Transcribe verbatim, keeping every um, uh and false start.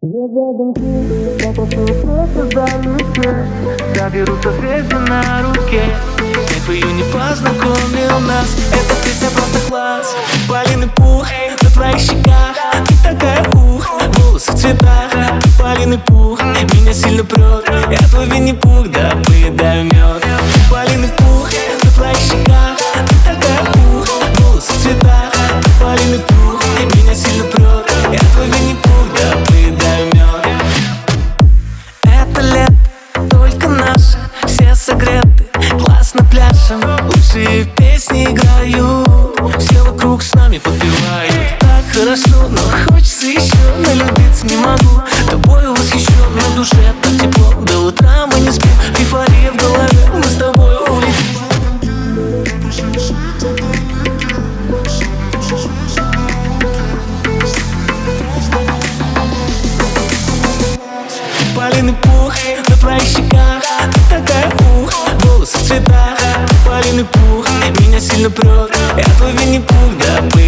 Соберутся звезды на руке. Снег в июне познакомил нас. Эта песня просто класс. Полиный пух на твоих щеках. Ты такая ух, волосы в цветах. Полиный пух меня сильно прет. Я твой Винни-Пух, да поедаю мед. Полиный пух на твоих щеках. Ты такая ух, волосы в цветах. Полиный пух меня сильно прет. Я твой Винни-Пух, да поедаю мед. Это лето только наше, все согреты, классно пляшем. Лучшие песни играют, все вокруг с нами подпевают. Так хорошо, но хочется еще, налюбиться не могу. Тобою восхищен, на душе так тепло. До утра мы не спим, эйфория в голове, мы с тобой улетим. Полиный пух на твоих щеках. Ты такая ух, волосы в цветах. Полиный пух меня сильно прет. Я твой Винни-Пух, да